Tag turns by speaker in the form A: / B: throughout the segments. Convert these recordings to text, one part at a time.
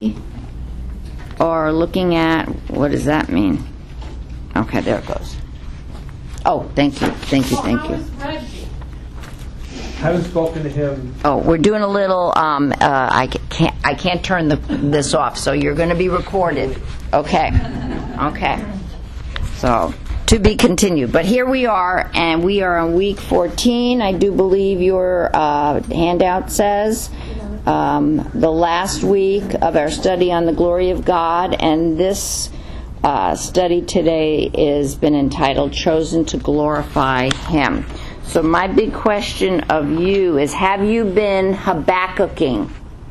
A: Or looking at, what does that mean? Okay, there it goes. Oh, thank you.
B: I haven't spoken to him.
A: Oh, we're doing a little, I can't turn this off, so you're going to be recorded. Okay. So, to be continued. But here we are, and we are on week 14. I do believe your handout says the last week of our study on the glory of God, and this study today has been entitled Chosen to Glorify Him. So my big question of you is, have you been Habakkuk-ing?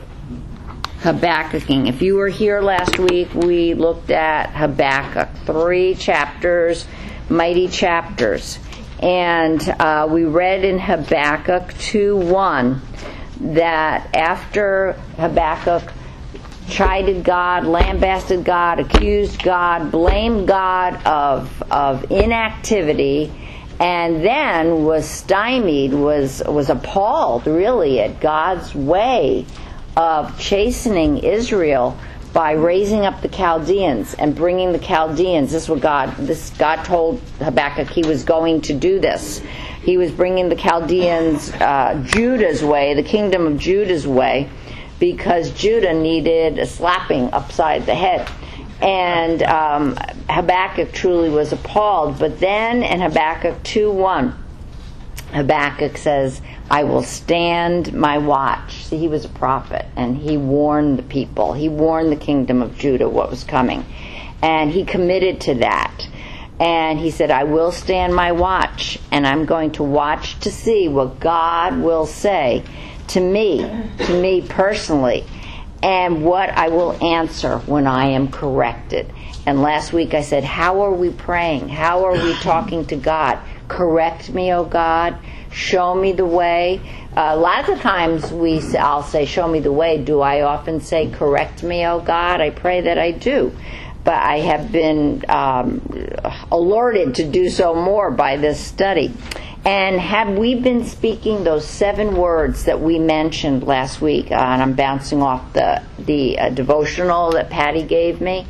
A: If you were here last week, we looked at Habakkuk, 3 chapters, mighty chapters. And we read in Habakkuk 2:1 that after Habakkuk chided God, lambasted God, accused God, blamed God of inactivity, and then was stymied, was appalled really at God's way of chastening Israel by raising up the Chaldeans and bringing the Chaldeans. This is what God told Habakkuk he was going to do this. He was bringing the Chaldeans Judah's way, the kingdom of Judah's way, because Judah needed a slapping upside the head. And Habakkuk truly was appalled. But then in Habakkuk 2:1, Habakkuk says, I will stand my watch. See, he was a prophet, and he warned the people. He warned the kingdom of Judah what was coming. And he committed to that. And he said, I will stand my watch, and I'm going to watch to see what God will say to me personally, and what I will answer when I am corrected. And last week I said, how are we praying? How are we talking to God? Correct me, O God. Show me the way. Lots of times I'll say, show me the way. Do I often say, correct me, O God? I pray that I do. But I have been alerted to do so more by this study. And have we been speaking those 7 words that we mentioned last week? And I'm bouncing off the devotional that Patty gave me.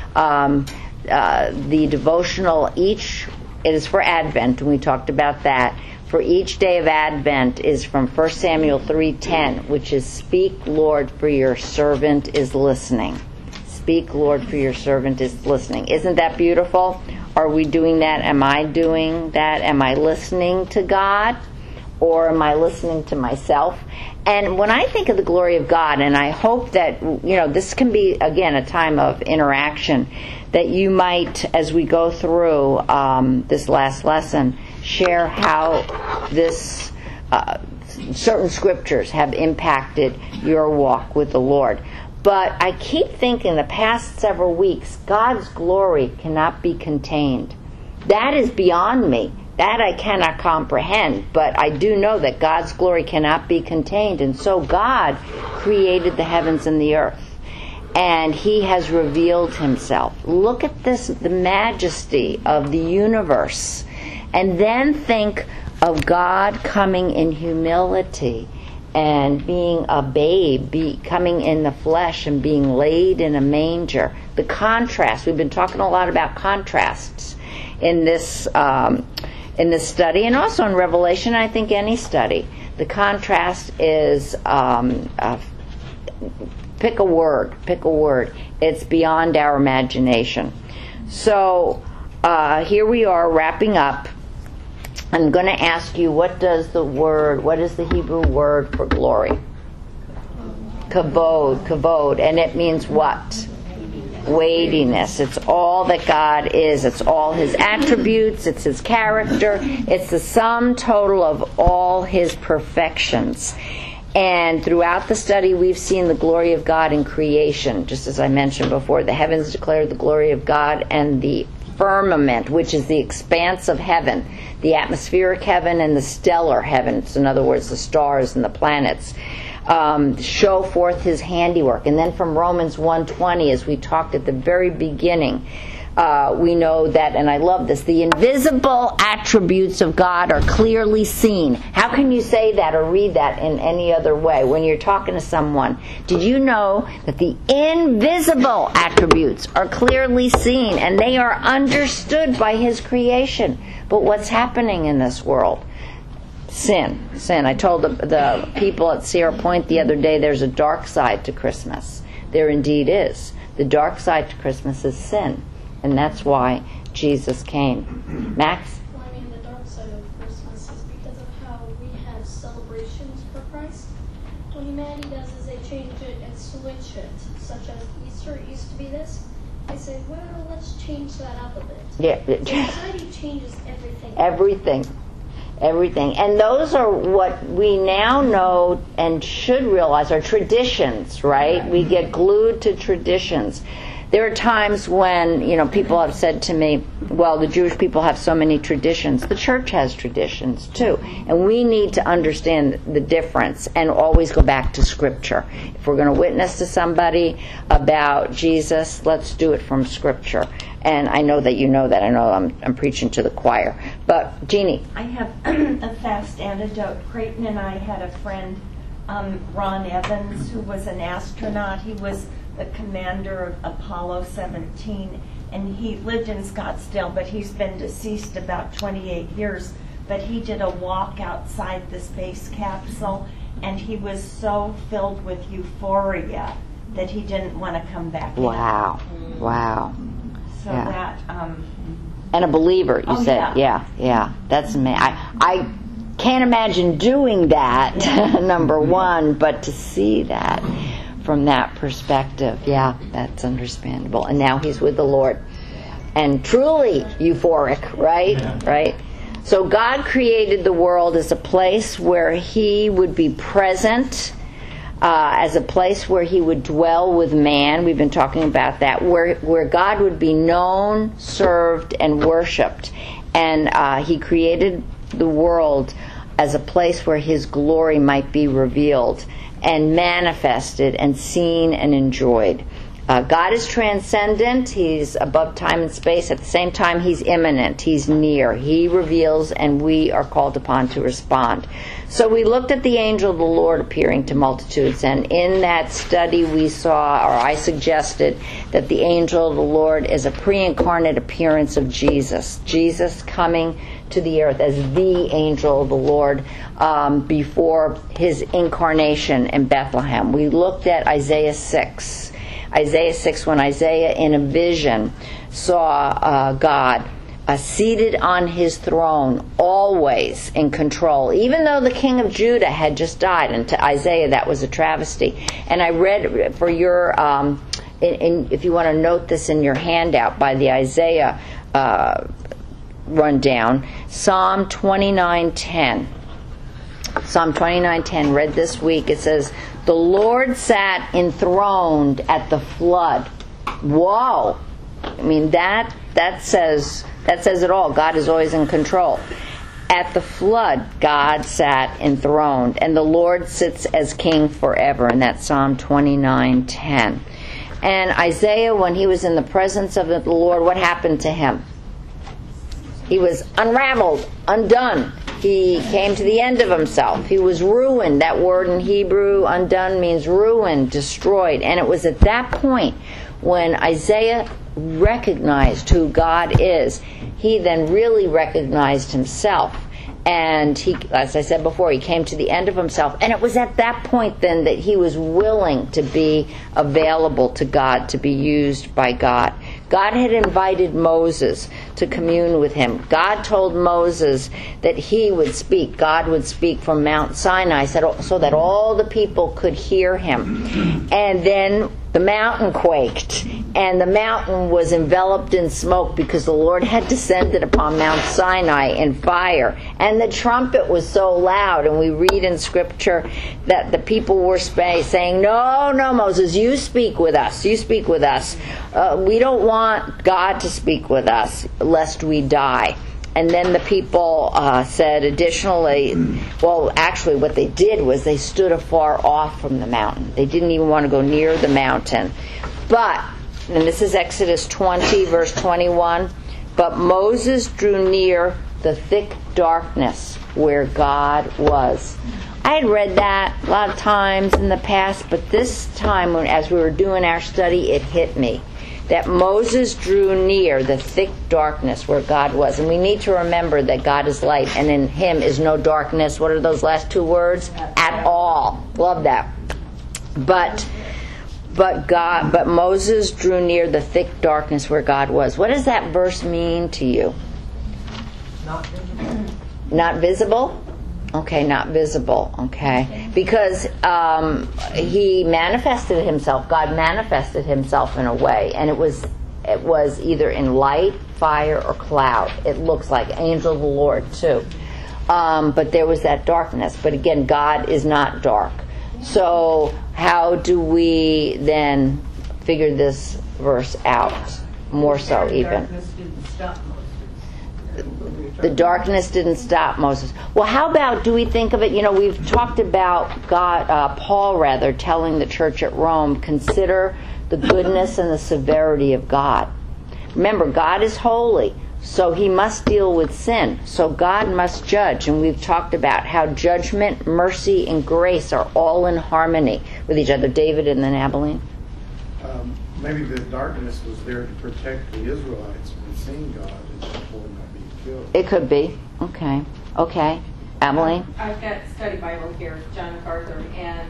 A: The devotional, it is for Advent, and we talked about that. For each day of Advent is from 1 Samuel 3:10, which is, Speak, Lord, for your servant is listening. Speak, Lord, for your servant is listening. Isn't that beautiful? Are we doing that? Am I doing that? Am I listening to God? Or am I listening to myself? And when I think of the glory of God, and I hope that, this can be, again, a time of interaction, that you might, as we go through this last lesson, share how this certain scriptures have impacted your walk with the Lord. But I keep thinking the past several weeks, God's glory cannot be contained. That is beyond me. That I cannot comprehend. But I do know that God's glory cannot be contained. And so God created the heavens and the earth. And He has revealed Himself. Look at this, the majesty of the universe. And then think of God coming in humility and being a babe, coming in the flesh and being laid in a manger. The contrast, we've been talking a lot about contrasts in this study, and also in Revelation, I think any study. The contrast is, pick a word. It's beyond our imagination. So here we are wrapping up. I'm going to ask you, what is the Hebrew word for glory? Kavod, and it means what? Weightiness. It's all that God is. It's all His attributes. It's His character. It's the sum total of all His perfections. And throughout the study, we've seen the glory of God in creation. Just as I mentioned before, the heavens declare the glory of God, and the firmament, which is the expanse of heaven, the atmospheric heaven and the stellar heavens, in other words, the stars and the planets, show forth His handiwork. And then from Romans 1:20, as we talked at the very beginning, we know that, and I love this, the invisible attributes of God are clearly seen. How can you say that or read that in any other way when you're talking to someone? Did you know that the invisible attributes are clearly seen and they are understood by His creation? But what's happening in this world? Sin. I told the people at Sierra Point the other day, there's a dark side to Christmas. There indeed is. The dark side to Christmas is sin. And that's why Jesus came. Max?
C: Well, I mean, the dark side of Christmas is because of how we have celebrations for Christ. What humanity does is they change it and switch it, such as Easter used to be this. They say, well, let's change that up a bit.
A: Yeah.
C: So society changes everything.
A: Everything. And those are what we now know and should realize are traditions, right? We get glued to traditions. There are times when, people have said to me, well, the Jewish people have so many traditions. The church has traditions too. And we need to understand the difference and always go back to Scripture. If we're going to witness to somebody about Jesus, let's do it from Scripture. And I know that you know that. I know I'm preaching to the choir. But, Jeannie.
D: I have a fast anecdote. Creighton and I had a friend, Ron Evans, who was an astronaut. He was the commander of Apollo 17, and he lived in Scottsdale, but he's been deceased about 28 years. But he did a walk outside the space capsule, and he was so filled with euphoria that he didn't want to come back
A: Wow.
D: in.
A: Wow.
D: So
A: Yeah.
D: that...
A: And a believer, you said. Yeah. That's amazing. I can't imagine doing that, number one, but to see that from that perspective, that's understandable. And now he's with the Lord. And truly euphoric, right?
B: Yeah.
A: Right? So God created the world as a place where He would be present, as a place where He would dwell with man. We've been talking about that. Where God would be known, served, and worshipped. And He created the world as a place where His glory might be revealed and manifested and seen and enjoyed. God is transcendent. He's above time and space. At the same time, He's immanent. He's near. He reveals, and we are called upon to respond. So we looked at the angel of the Lord appearing to multitudes, and in that study we saw, or I suggested, that the angel of the Lord is a pre-incarnate appearance of Jesus. Jesus coming to the earth as the angel of the Lord before His incarnation in Bethlehem. We looked at Isaiah 6. Isaiah 6, when Isaiah in a vision saw God seated on His throne, always in control, even though the king of Judah had just died. And to Isaiah, that was a travesty. And I read for your, if you want to note this in your handout by the Isaiah rundown, Psalm 29:10. Psalm 29:10, read this week. It says, "The Lord sat enthroned at the flood." Whoa! I mean, that says it all. God is always in control. At the flood, God sat enthroned, and the Lord sits as King forever. And that's Psalm 29:10. And Isaiah, when he was in the presence of the Lord, what happened to him? He was unraveled, undone. He came to the end of himself. He was ruined. That word in Hebrew, undone, means ruined, destroyed. And it was at that point when Isaiah recognized who God is, he then really recognized himself. And he, as I said before, he came to the end of himself. And it was at that point then that he was willing to be available to God, to be used by God. God had invited Moses to commune with him. God told Moses that he would speak. God would speak from Mount Sinai so that all the people could hear him. And then the mountain quaked, and the mountain was enveloped in smoke because the Lord had descended upon Mount Sinai in fire. And the trumpet was so loud, and we read in Scripture that the people were saying, No, Moses, you speak with us. You speak with us. We don't want God to speak with us, lest we die. And then the people said additionally, well, actually what they did was they stood afar off from the mountain. They didn't even want to go near the mountain. But and this is Exodus 20, verse 21, but Moses drew near the thick darkness where God was. I had read that a lot of times in the past, but this time, as we were doing our study, it hit me that Moses drew near the thick darkness where God was. And we need to remember that God is light, and in Him is no darkness. What are those last two words? At all. Love that. But Moses drew near the thick darkness where God was. What does that verse mean to you?
B: Not visible.
A: Not visible? Okay, not visible. Okay. Because He manifested Himself. God manifested Himself in a way. And it was either in light, fire, or cloud. It looks like angel of the Lord too. But there was that darkness. But again, God is not dark. So how do we then figure this verse out? More so even. The darkness didn't stop Moses. Well, how about, do we think of it, we've talked about Paul telling the church at Rome, consider the goodness and the severity of God. Remember, God is holy, so He must deal with sin. So God must judge. And we've talked about how judgment, mercy, and grace are all in harmony with each other. David and then Abilene.
E: Maybe the darkness was there to protect the Israelites from seeing God and therefore not being killed.
A: It could be. Okay. Abilene?
F: I've got study Bible here, John MacArthur, and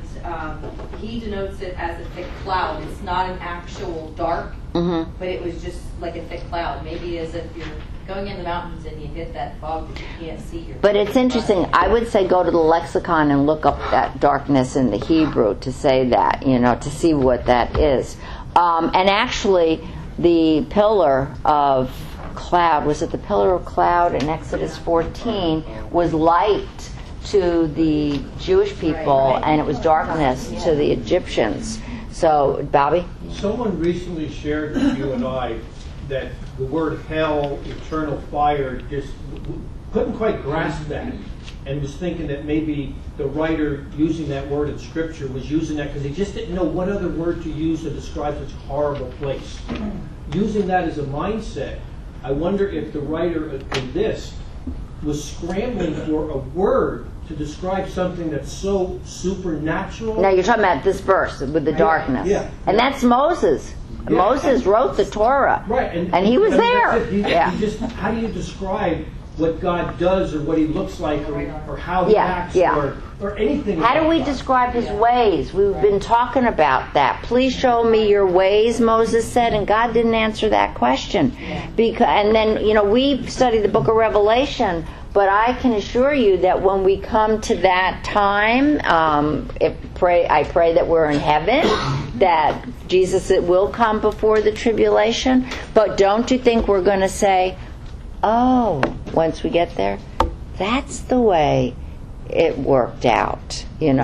F: he denotes it as a thick cloud. It's not an actual dark, but it was just like a thick cloud. Maybe as if you're going in the mountains and you hit that fog that you can't see.
A: But it's interesting. I would say go to the lexicon and look up that darkness in the Hebrew to say that, to see what that is. And actually, the pillar of cloud, was it the pillar of cloud in Exodus 14, was light to the Jewish people, and it was darkness to the Egyptians. So, Bobby?
B: Someone recently shared with you and I that the word hell, eternal fire, just couldn't quite grasp that, and was thinking that maybe the writer using that word in Scripture was using that because he just didn't know what other word to use to describe such a horrible place. Using that as a mindset, I wonder if the writer of this was scrambling for a word to describe something that's so supernatural.
A: Now you're talking about this verse with the darkness.
B: Yeah.
A: And that's Moses. Yeah. Moses wrote the Torah.
B: Right.
A: And he was there.
B: He just, how do you describe what God does or what He looks like or how He acts or anything?
A: How do we describe His ways? We've been talking about that. Please show me your ways, Moses said, and God didn't answer that question. And then, we studied the book of Revelation, but I can assure you that when we come to that time, I pray that we're in heaven, that Jesus will come before the tribulation. But don't you think we're going to say, oh, once we get there, that's the way it worked out,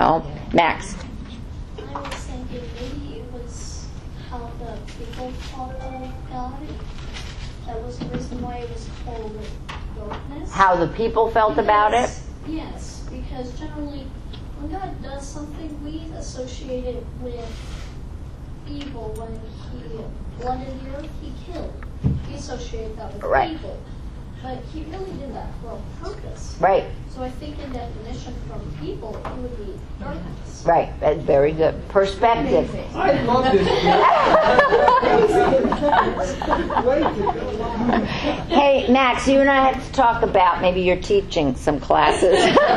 A: Max?
C: I was thinking maybe it was how the people thought of God. That was the reason why it was called darkness.
A: How the people felt about it?
C: Yes, because generally when God does something, we associate it with evil. When He flooded the earth, He killed. We associate that with evil. But He really did that for a purpose.
A: Right.
C: So I think in definition from people, it would be darkness.
A: Right. That's very good. Perspective.
B: I love this.
A: Hey, Max, you and I have to talk about maybe you're teaching some classes.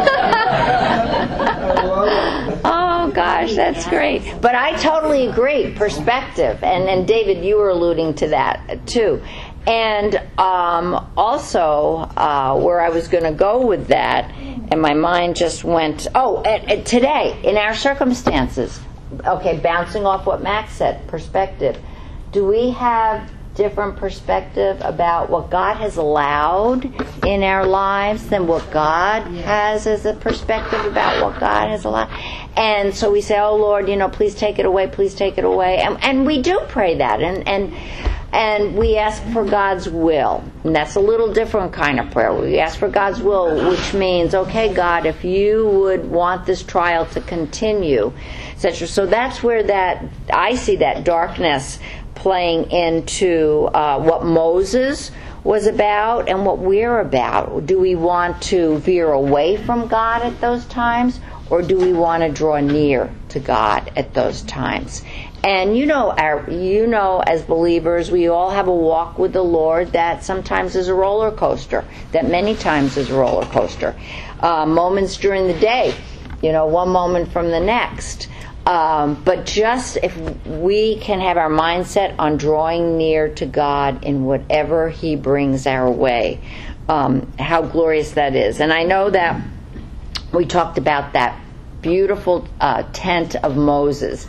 A: Oh, gosh, that's great. But I totally agree. Perspective. And David, you were alluding to that, too. And also, where I was going to go with that, and my mind just went, today, in our circumstances, okay, bouncing off what Max said, perspective. Do we have different perspective about what God has allowed in our lives than what God has as a perspective about what God has allowed? And so we say, oh, Lord, please take it away, please take it away. And we do pray that, and we ask for God's will. And that's a little different kind of prayer. We ask for God's will, which means, okay, God, if you would want this trial to continue, etc. So that's where I see that darkness playing into what Moses was about and what we're about. Do we want to veer away from God at those times, or do we want to draw near to God at those times? And you know, as believers, we all have a walk with the Lord that sometimes is a roller coaster, that many times is a roller coaster. Moments during the day, one moment from the next. But just if we can have our mindset on drawing near to God in whatever He brings our way, how glorious that is. And I know that we talked about that beautiful tent of Moses,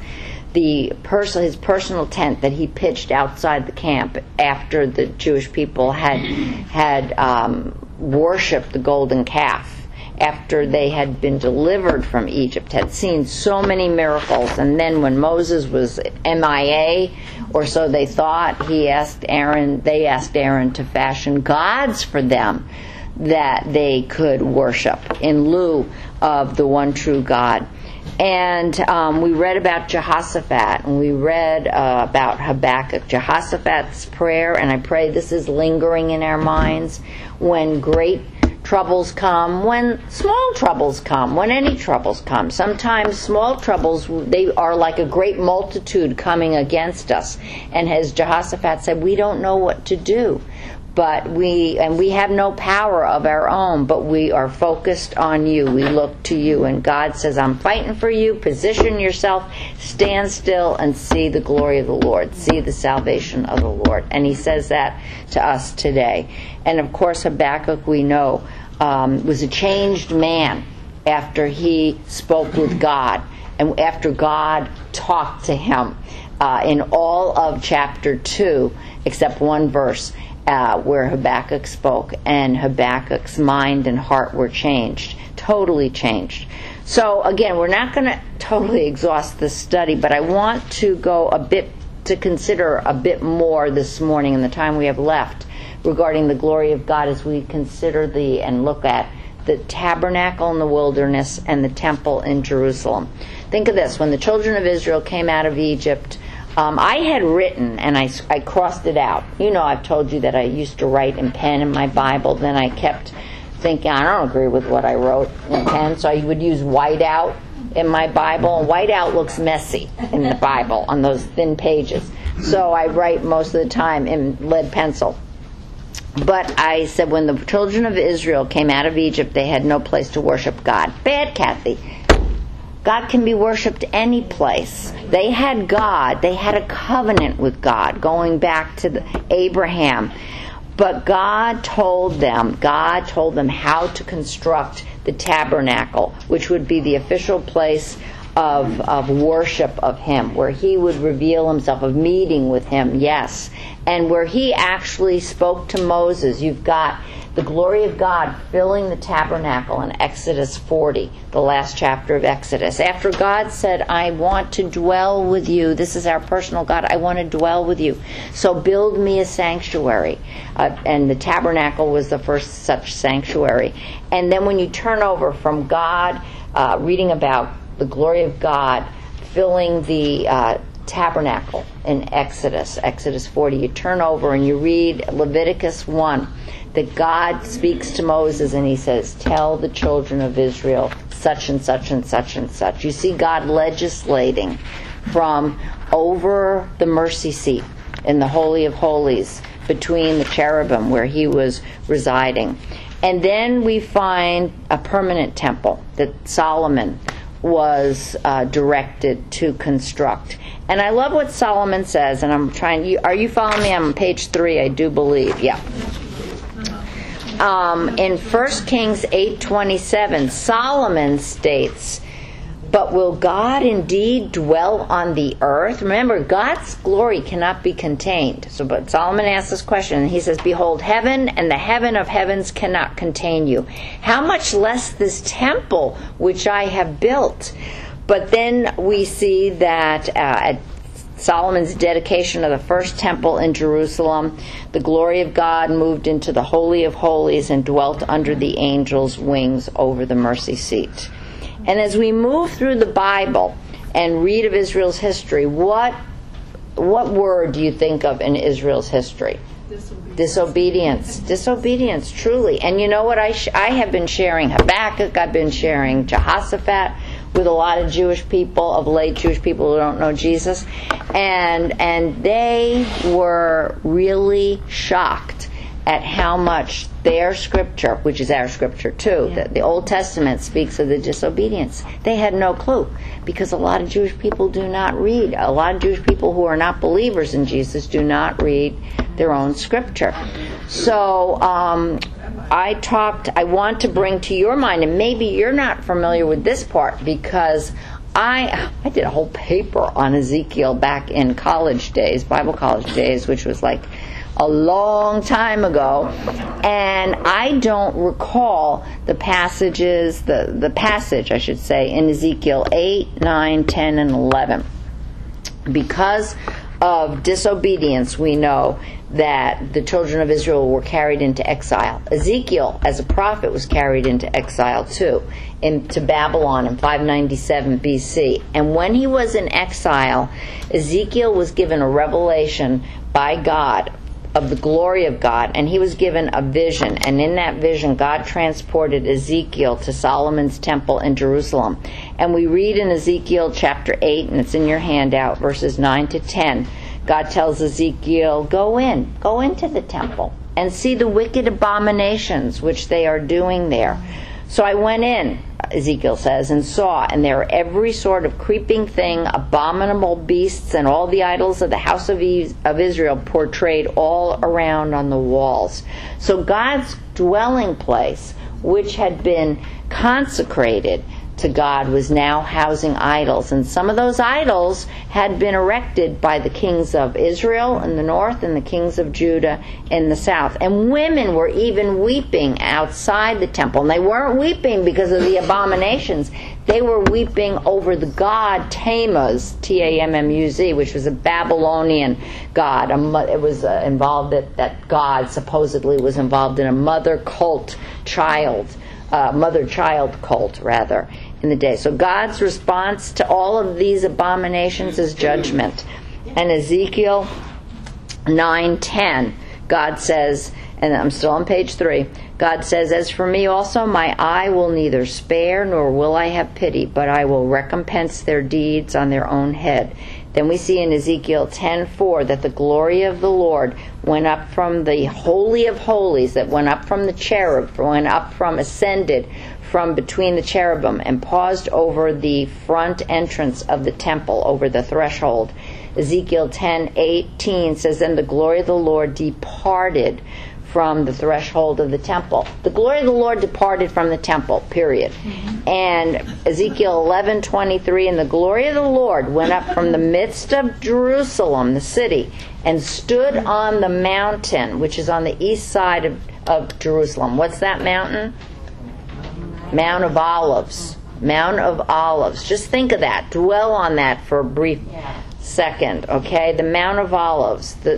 A: his personal tent that he pitched outside the camp after the Jewish people had worshipped the golden calf, after they had been delivered from Egypt, had seen so many miracles. And then when Moses was MIA, or so they thought, they asked Aaron to fashion gods for them that they could worship in lieu of the one true God. And we read about Jehoshaphat, and we read about Habakkuk. Jehoshaphat's prayer, and I pray this is lingering in our minds when great troubles come, when small troubles come, when any troubles come. Sometimes small troubles, they are like a great multitude coming against us. And as Jehoshaphat said, we don't know what to do. But we have no power of our own, but we are focused on you. We look to you. And God says, I'm fighting for you. Position yourself. Stand still and see the glory of the Lord. See the salvation of the Lord. And He says that to us today. And of course, Habakkuk, we know, was a changed man after he spoke with God and after God talked to him in all of chapter 2, except one verse. Where Habakkuk spoke, and Habakkuk's mind and heart were changed, totally changed. So again, we're not going to totally exhaust this study, but I want to consider a bit more this morning in the time we have left regarding the glory of God as we consider and look at the tabernacle in the wilderness and the temple in Jerusalem. Think of this: when the children of Israel came out of Egypt, I had written, and I crossed it out. I've told you that I used to write in pen in my Bible. Then I kept thinking, I don't agree with what I wrote in pen, so I would use whiteout in my Bible. And whiteout looks messy in the Bible on those thin pages. So I write most of the time in lead pencil. But I said, when the children of Israel came out of Egypt, they had no place to worship God. Bad, Kathy. God can be worshipped any place. They had God. They had a covenant with God going back to Abraham. But God told them how to construct the tabernacle, which would be the official place of worship of Him, where He would reveal Himself, of meeting with Him, yes. And where He actually spoke to Moses. You've got the glory of God filling the tabernacle in Exodus 40, the last chapter of Exodus. After God said, I want to dwell with you. This is our personal God. I want to dwell with you. So build me a sanctuary. And the tabernacle was the first such sanctuary. And then when you turn over from God, reading about the glory of God filling the tabernacle in Exodus 40, you turn over and you read Leviticus 1, that God speaks to Moses and He says, tell the children of Israel such and such and such and such. You see God legislating from over the mercy seat in the Holy of Holies between the cherubim where He was residing. And then we find a permanent temple that Solomon was directed to construct. And I love what Solomon says, and are you following me? I'm on page 3, I do believe. Yeah. In 1 Kings 8:27, Solomon states, but will God indeed dwell on the earth? Remember, God's glory cannot be contained. But Solomon asks this question, and he says, behold, heaven and the heaven of heavens cannot contain you. How much less this temple which I have built? But then we see that at Solomon's dedication of the first temple in Jerusalem, the glory of God moved into the Holy of Holies and dwelt under the angel's wings over the mercy seat. And as we move through the Bible and read of Israel's history, what what word do you think of in Israel's history? Disobedience. Disobedience, truly. And you know what? I have been sharing Habakkuk. I've been sharing Jehoshaphat with a lot of Jewish people, of late Jewish people who don't know Jesus. And they were really shocked at how much their scripture, which is our scripture too, the Old Testament speaks of the disobedience. They had no clue, because a lot of Jewish people do not read. A lot of Jewish people who are not believers in Jesus do not read their own scripture. So I want to bring to your mind, and maybe you're not familiar with this part, because I did a whole paper on Ezekiel back in college days, Bible college days, which was like a long time ago, and I don't recall the passages, the passage, I should say, in Ezekiel 8, 9, 10, and 11. Because of disobedience, we know that the children of Israel were carried into exile. Ezekiel, as a prophet, was carried into exile too, to Babylon in 597 BC. And when he was in exile, Ezekiel was given a revelation by God of the glory of God, and he was given a vision, and in that vision God transported Ezekiel to Solomon's temple in Jerusalem. And we read in Ezekiel chapter 8, and it's in your handout, verses 9 to 10, God tells Ezekiel, go into the temple and see the wicked abominations which they are doing there. So I went in, Ezekiel says, and saw, and there were every sort of creeping thing, abominable beasts, and all the idols of the house of Israel portrayed all around on the walls. So God's dwelling place, which had been consecrated to God, was now housing idols. And some of those idols had been erected by the kings of Israel in the north and the kings of Judah in the south. And women were even weeping outside the temple. And they weren't weeping because of the abominations. They were weeping over the god Tammuz, Tammuz, which was a Babylonian god. It was involved that god supposedly was involved in a mother-child cult, rather, in the day. So God's response to all of these abominations is judgment. And Ezekiel 9:10, God says, and I'm still on page 3, God says, as for me also, my eye will neither spare nor will I have pity, but I will recompense their deeds on their own head. Then we see in Ezekiel 10:4 that the glory of the Lord went up from the Holy of Holies, that went up from the cherub, ascended from between the cherubim, and paused over the front entrance of the temple, over the threshold. Ezekiel 10:18 says, then the glory of the Lord departed from the threshold of the temple. The glory of the Lord departed from the temple, period. And Ezekiel 11:23, and the glory of the Lord went up from the midst of Jerusalem, the city, and stood on the mountain, which is on the east side of Jerusalem. What's that mountain? Mount of Olives. Mount of Olives. Just think of that. Dwell on that for a brief second, okay? The Mount of Olives. The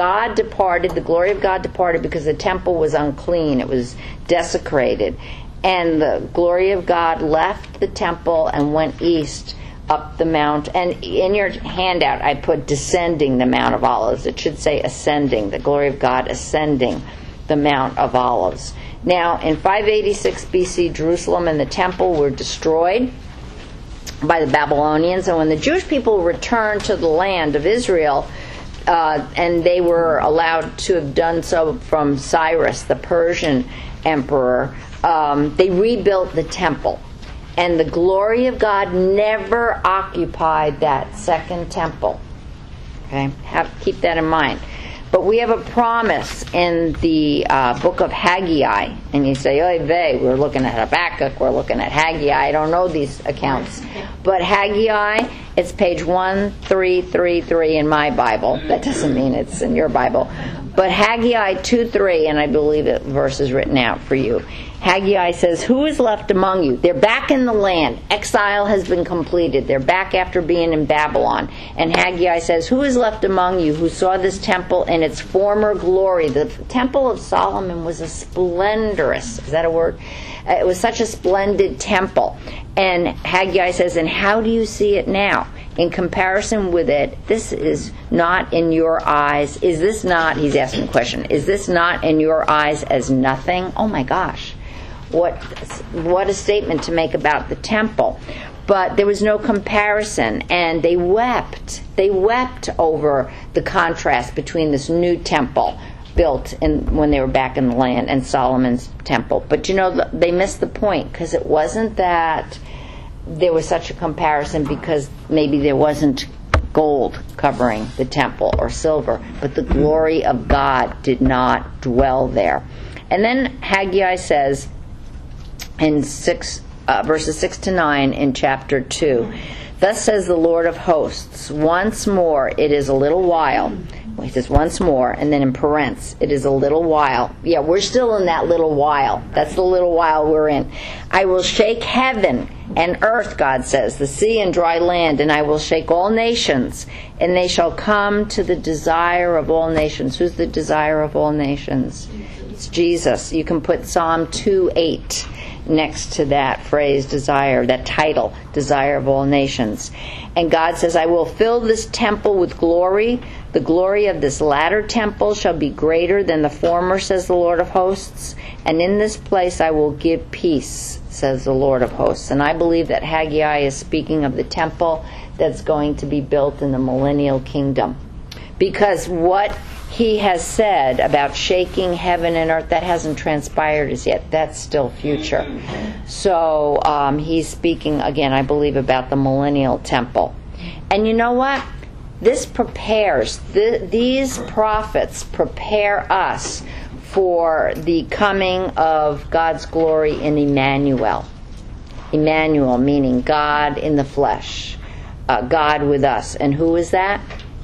A: glory of God departed because the temple was unclean. It was desecrated. And the glory of God left the temple and went east up the mount. And in your handout, I put descending the Mount of Olives. It should say ascending. The glory of God ascending the Mount of Olives. Now, in 586 BC, Jerusalem and the temple were destroyed by the Babylonians, and when the Jewish people returned to the land of Israel, and they were allowed to have done so from Cyrus, the Persian emperor, they rebuilt the temple. And the glory of God never occupied that second temple. Okay, keep that in mind. But we have a promise in the book of Haggai. And you say, oy vey, we're looking at Habakkuk, we're looking at Haggai. I don't know these accounts. But Haggai, it's page 1333 in my Bible. That doesn't mean it's in your Bible. But Haggai 2:3, and I believe the verse is written out for you. Haggai says, who is left among you? They're back in the land. Exile has been completed. They're back after being in Babylon. And Haggai says, who is left among you who saw this temple in its former glory? The temple of Solomon was a splendorous, is that a word? It was such a splendid temple. And Haggai says, and how do you see it now? In comparison with it, this is not in your eyes. Is this not, he's asking the question, is this not in your eyes as nothing? Oh my gosh. What a statement to make about the temple. But there was no comparison, and they wept. They wept over the contrast between this new temple built when they were back in the land and Solomon's temple. But you know, they missed the point, because it wasn't that there was such a comparison because maybe there wasn't gold covering the temple or silver, but the glory of God did not dwell there. And then Haggai says in verses 6 to 9 in chapter 2, "Thus says the Lord of hosts, once more it is a little while." Well, he says once more, and then in parents, it is a little while. Yeah, we're still in that little while. That's the little while we're in. "I will shake heaven and earth," God says, "the sea and dry land, and I will shake all nations, and they shall come to the desire of all nations." Who's the desire of all nations? It's Jesus. You can put Psalm 2:8 next to that phrase, desire, that title, desire of all nations. And God says, "I will fill this temple with glory. The glory of this latter temple shall be greater than the former, says the Lord of hosts. And in this place I will give peace, says the Lord of hosts." And I believe that Haggai is speaking of the temple that's going to be built in the millennial kingdom. Because what he has said about shaking heaven and earth, that hasn't transpired as yet. That's still future. So he's speaking, again, I believe, about the millennial temple. And you know what? This prepares, these prophets prepare us for the coming of God's glory in Emmanuel. Emmanuel meaning God in the flesh. God with us. And who is that?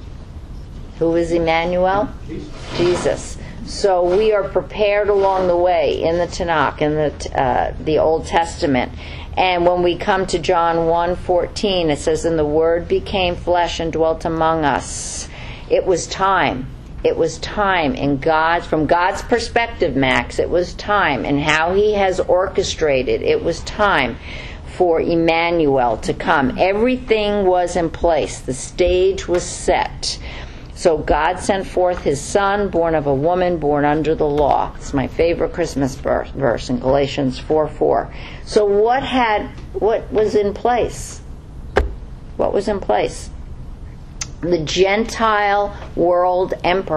A: Who is Emmanuel? Jesus. So we are prepared along the way in the Tanakh, in the Old Testament. And when we come to John 1:14, it says, "And the Word became flesh and dwelt among us." It was time. It was time in God, from God's perspective, Max, it was time. And how He has orchestrated, it was time for Emmanuel to come. Everything was in place. The stage was set. So God sent forth His Son, born of a woman, born under the law. It's my favorite Christmas verse in Galatians 4:4. So what was in place? What was in place? The Gentile world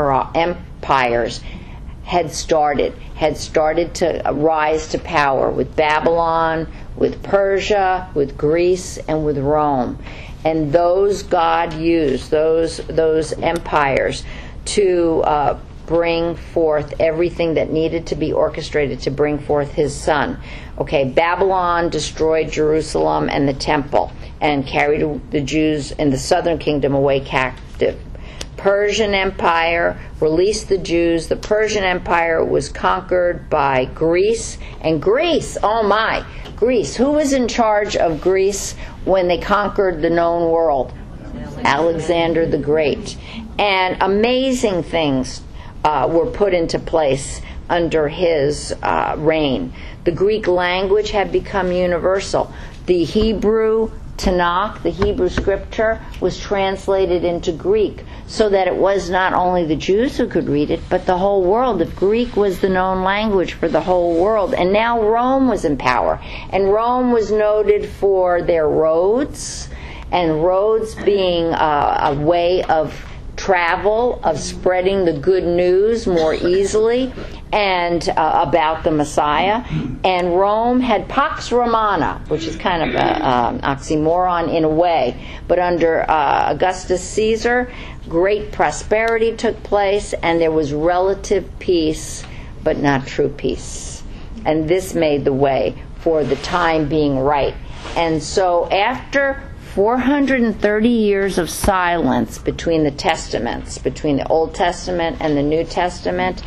A: empires had started to rise to power with Babylon, with Persia, with Greece, and with Rome. And those God used, those empires, to bring forth everything that needed to be orchestrated to bring forth His Son. Okay, Babylon destroyed Jerusalem and the temple and carried the Jews in the southern kingdom away captive. Persian Empire released the Jews. The Persian Empire was conquered by Greece. And Greece, oh my, Greece. Who was in charge of Greece when they conquered the known world? Alexander the Great. And amazing things were put into place under his reign. The Greek language had become universal. The Hebrew Tanakh, the Hebrew scripture, was translated into Greek so that it was not only the Jews who could read it, but the whole world. The Greek was the known language for the whole world. And now Rome was in power. And Rome was noted for their roads, and roads being a way of travel, of spreading the good news more easily, and about the Messiah. And Rome had Pax Romana, which is kind of an oxymoron in a way, but under Augustus Caesar, great prosperity took place, and there was relative peace, but not true peace. And this made the way for the time being right. And so after 430 years of silence between the testaments, between the Old Testament and the New Testament,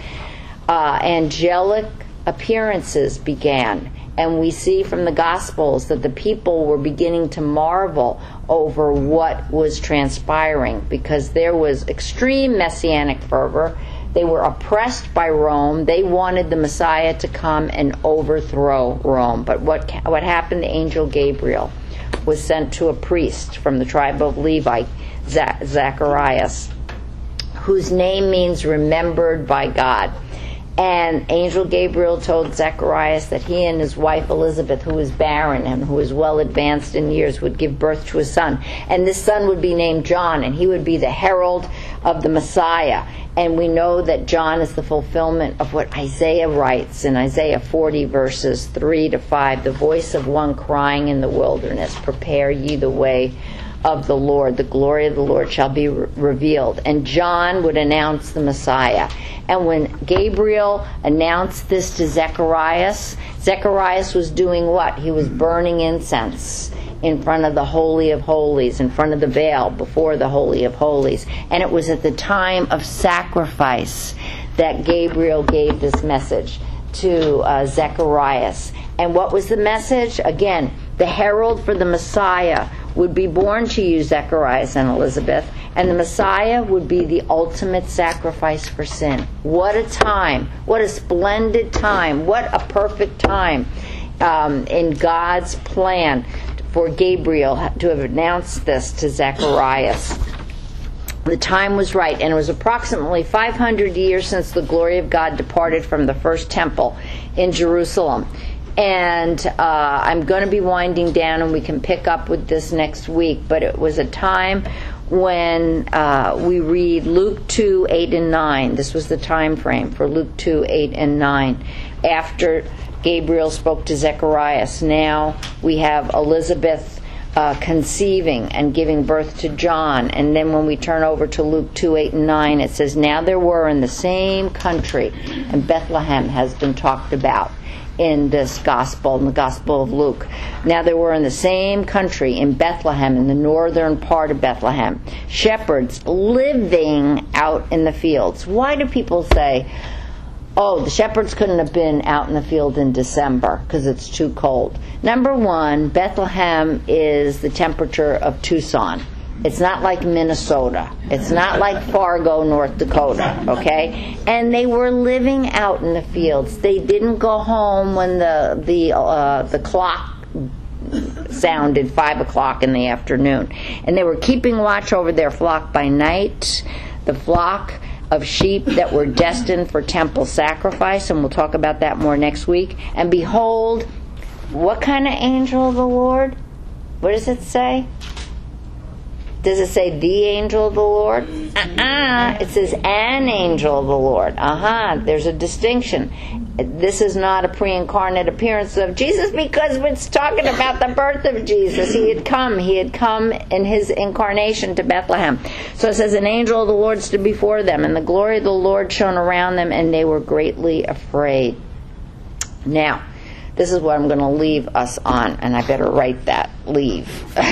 A: angelic appearances began. And we see from the Gospels that the people were beginning to marvel over what was transpiring, because there was extreme messianic fervor. They were oppressed by Rome. They wanted the Messiah to come and overthrow Rome. But what happened? The angel Gabriel was sent to a priest from the tribe of Levi, Zacharias, whose name means remembered by God. And Angel Gabriel told Zacharias that he and his wife Elizabeth, who was barren and who was well advanced in years, would give birth to a son. And this son would be named John, and he would be the herald of the Messiah. And we know that John is the fulfillment of what Isaiah writes in Isaiah 40, verses 3 to 5. The voice of one crying in the wilderness, prepare ye the way of the Lord. The glory of the Lord shall be revealed. And John would announce the Messiah. And when Gabriel announced this to Zacharias, Zacharias was doing what? He was burning incense in front of the Holy of Holies, in front of the veil, before the Holy of Holies. And it was at the time of sacrifice that Gabriel gave this message to Zacharias. And what was the message? Again, the herald for the Messiah would be born to you, Zacharias and Elizabeth, and the Messiah would be the ultimate sacrifice for sin. What a time. What a splendid time. What a perfect time in God's plan for Gabriel to have announced this to Zacharias. The time was right, and it was approximately 500 years since the glory of God departed from the first temple in Jerusalem. And I'm going to be winding down, and we can pick up with this next week, but it was a time when we read Luke 2, 8 and 9. This was the time frame for Luke 2, 8 and 9. After Gabriel spoke to Zacharias, now we have Elizabeth conceiving and giving birth to John. And then when we turn over to Luke 2, 8 and 9, it says, now there were in the same country, and Bethlehem has been talked about in this gospel, in the Gospel of Luke. Now there were in the same country, in Bethlehem, in the northern part of Bethlehem, shepherds living out in the fields. Why do people say, oh, the shepherds couldn't have been out in the field in December because it's too cold? Number one, Bethlehem is the temperature of Tucson. It's not like Minnesota. It's not like Fargo, North Dakota, okay? And they were living out in the fields. They didn't go home when the clock sounded 5 o'clock in the afternoon. And they were keeping watch over their flock by night, the flock of sheep that were destined for temple sacrifice, and we'll talk about that more next week. And behold, what kind of angel of the Lord? What does it say? Does it say the angel of the Lord? It says an angel of the Lord. There's a distinction. This is not a pre-incarnate appearance of Jesus because it's talking about the birth of Jesus. He had come in his incarnation to Bethlehem. So it says an angel of the Lord stood before them, and the glory of the Lord shone around them, and they were greatly afraid. Now, this is what I'm going to leave us on, and I better write that, leave.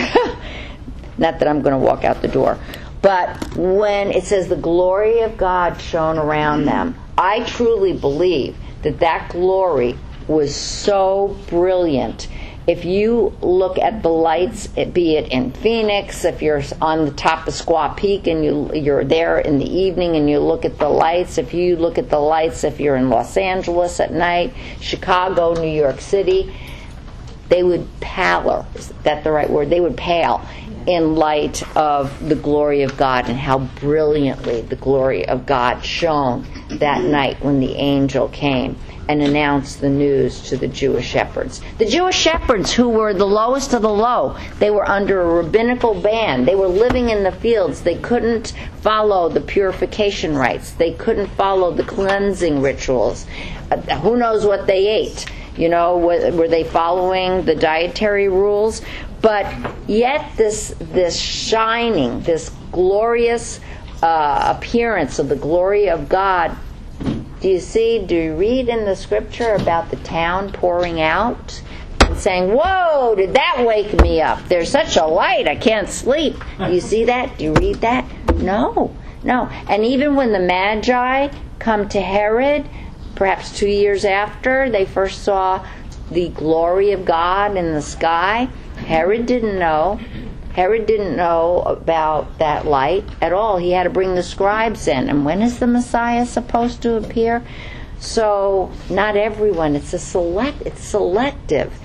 A: Not that I'm going to walk out the door. But when it says the glory of God shone around them, I truly believe that glory was so brilliant. If you look at the lights, be it in Phoenix, if you're on the top of Squaw Peak and you're there in the evening and you look at the lights, if you look at the lights if you're in Los Angeles at night, Chicago, New York City, they would pallor. Is that the right word? They would pale in light of the glory of God and how brilliantly the glory of God shone that night when the angel came and announced the news to the Jewish shepherds. The Jewish shepherds, who were the lowest of the low, they were under a rabbinical ban. They were living in the fields. They couldn't follow the purification rites. They couldn't follow the cleansing rituals. Who knows what they ate? You know, were they following the dietary rules? But yet this shining, this glorious appearance of the glory of God. Do you read in the scripture about the town pouring out and saying, whoa, did that wake me up? There's such a light, I can't sleep. Do you see that? Do you read that? No. And even when the Magi come to Herod, perhaps 2 years after they first saw the glory of God in the sky, Herod didn't know. Herod didn't know about that light at all. He had to bring the scribes in. And when is the Messiah supposed to appear? So not everyone. It's selective.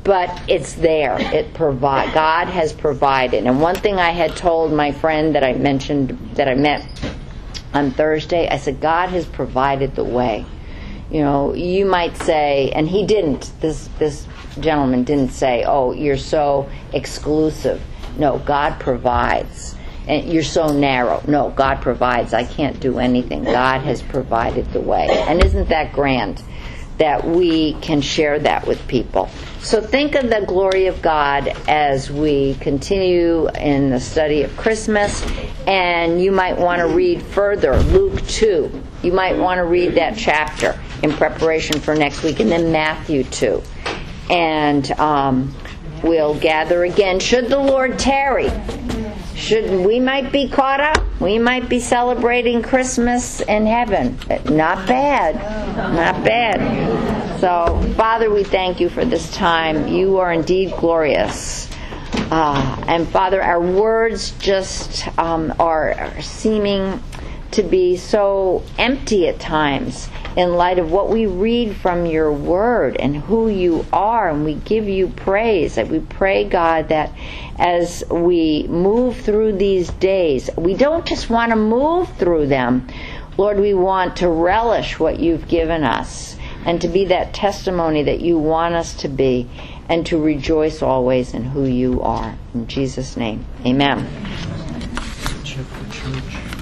A: but it's there. God has provided. And one thing I had told my friend that I mentioned, that I met on Thursday, I said, God has provided the way. You know, you might say, and he didn't, this gentleman didn't say, oh, you're so exclusive. No, God provides. And you're so narrow. No, God provides. I can't do anything. God has provided the way. And isn't that grand that we can share that with people? So think of the glory of God as we continue in the study of Christmas. And you might want to read further Luke 2. You might want to read that chapter in preparation for next week. And then Matthew 2. And we'll gather again. Should the Lord tarry, we might be caught up. We might be celebrating Christmas in heaven. Not bad. Not bad. So, Father, we thank you for this time. You are indeed glorious. And, Father, our words just are seeming to be so empty at times in light of what we read from your word and who you are, and we give you praise. And we pray, God, that as we move through these days, we don't just want to move through them. Lord, we want to relish what you've given us and to be that testimony that you want us to be, and to rejoice always in who you are. In Jesus' name, amen.
E: Church.